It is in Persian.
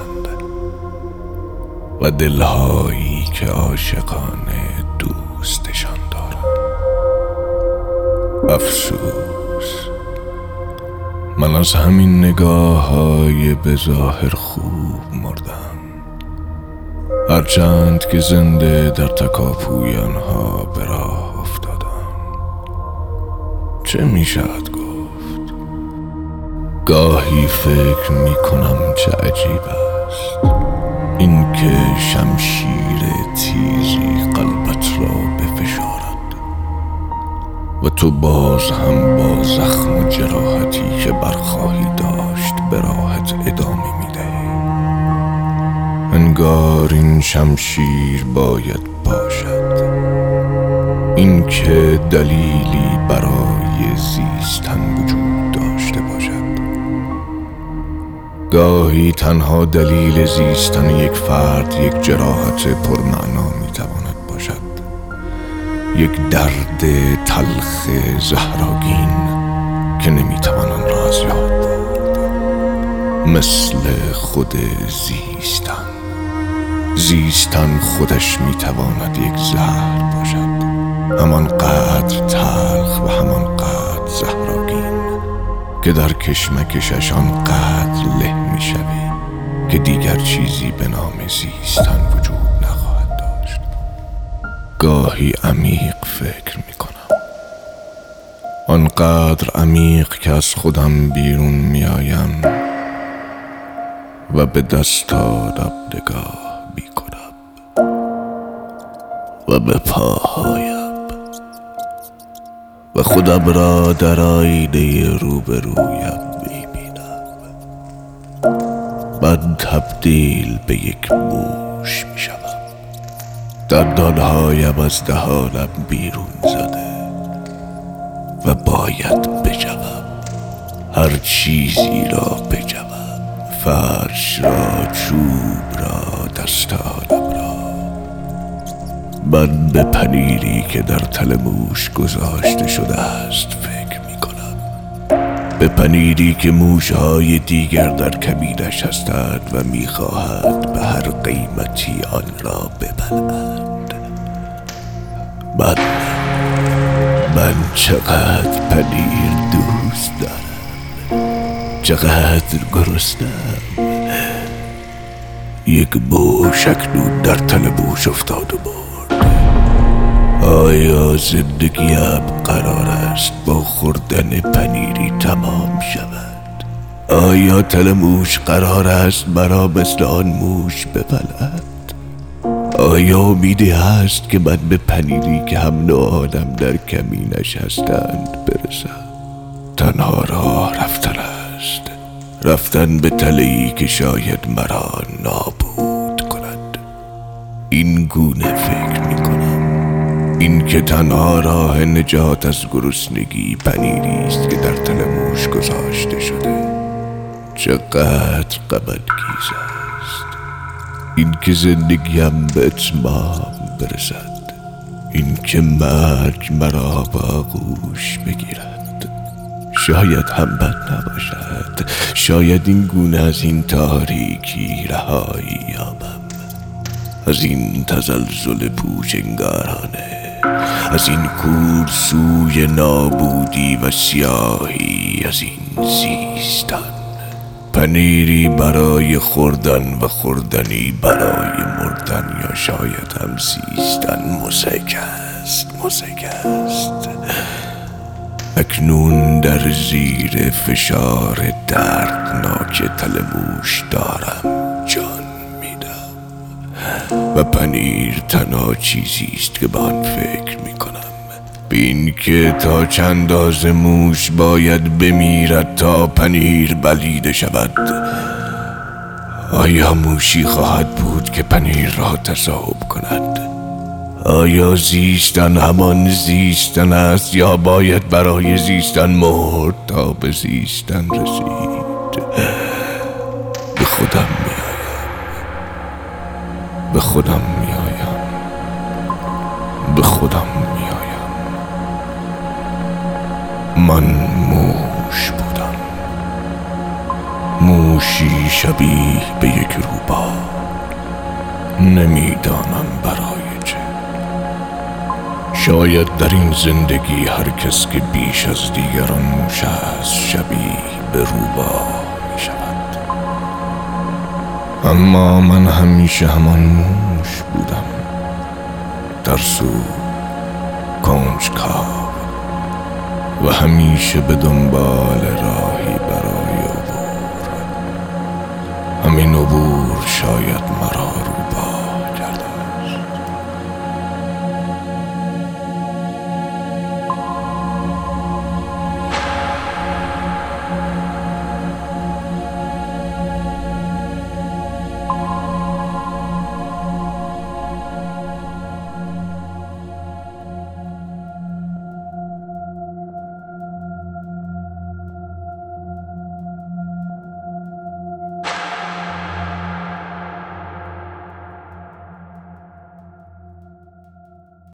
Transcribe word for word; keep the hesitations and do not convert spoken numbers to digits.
و دلهایی که عاشقانه دوستشان دارند. افسوس من از همین نگاه های به ظاهر خوب مردم، هرچند که زنده در تکاپوی آنها به راه افتادم. چه می شود گفت؟ گاهی فکر می کنم چه عجیب است این که شمشیر تیزی قلبت را بفشارد و تو باز هم با زخم و جراحتی که برخواهی داشت به راحت ادامه می دهی. انگار این شمشیر باید باشد، این که دلیلی برای زیستن وجود داشته باشد. گاهی تنها دلیل زیستن یک فرد یک جراحت پرمعنا می تواند باشد، یک درد تلخ زهراگین که نمی توان آن را از یاد برد. مثل خود زیستن. زیستن خودش می تواند یک زهر باشد، همان قدر تلخ و همان قدر زهراگین که در کشمکشش آنقدر له می شوی که دیگر چیزی به نام زیستن وجود نخواهد داشت. گاهی عمیق فکر می کنم، آنقدر عمیق که از خودم بیرون می آیم و به دستارم نگاه می کنم و به پاهایم و خودم را در آینه روبرویم می بینم. من تبدیل به یک موش می شوم، دندانهایم از دهانم بیرون زده و باید بجوم، هر چیزی را بجوم، فرش را، چوب را، دستانم را. من به پنیری که در تل موش گذاشته شده است فکر می کنم، به پنیری که موشهای دیگر در کمینش هستند و می خواهد به هر قیمتی آن را ببلند. من من چقدر پنیر دوست دارم، چقدر گرسنه‌ام. یک موش اکنون در تل موش افتاد و مرد. آیا زندگیم قرار است با خوردن پنیری تمام شود؟ آیا تل موش قرار است مرا مثل آن موش ببلد؟ آیا امیدی هست که من به پنیری که هم نوعانم در کمینش هستند برسم؟ تنها راه رفتن است، رفتن به تله‌ای که شاید مرا نابود کند. این گونه فکر می کنم، این که تنها راه نجات از گرسنگی پنیری است که در تل موش گذاشته شده. چقدر غم‌انگیز است این که زندگیم به اتمام برسد، این که مرگ مرا با آغوش بگیرد. شاید هم بد نباشد، شاید این گونه از این تاریکی رهایی یابم، از این تزلزل پوچنگارانه، از این کور سوی نابودی و سیاهی، از این زیستن. پنیری برای خوردن و خوردنی برای مردن، یا شاید هم زیستن مزهک است، مزهک است. اکنون در زیر فشار دردناک تل موش دارم جان میدم و پنیر تنها چیزی است که به آن فکر میکنم، به این که تا چند اندازه موش باید بمیرد تا پنیر بلیده شود. آیا موشی خواهد بود که پنیر را تصاحب کند؟ آیا زیستن همان زیستن است، یا باید برای زیستن مرد تا به زیستن رسید؟ به خودم میآیم، به خودم میآیم، به خودم میآیم. من موش بودم، موش موشی شبیه به یک روباه، نمیدانم برای چه. شاید در این زندگی هر کس که بیش از دیگران موش است شبیه به روباه می شود. اما من همیشه همان موش بودم، ترسو، کنجکاو و همیشه به دنبال راهی برای عبور. همین عبور شاید مرا رو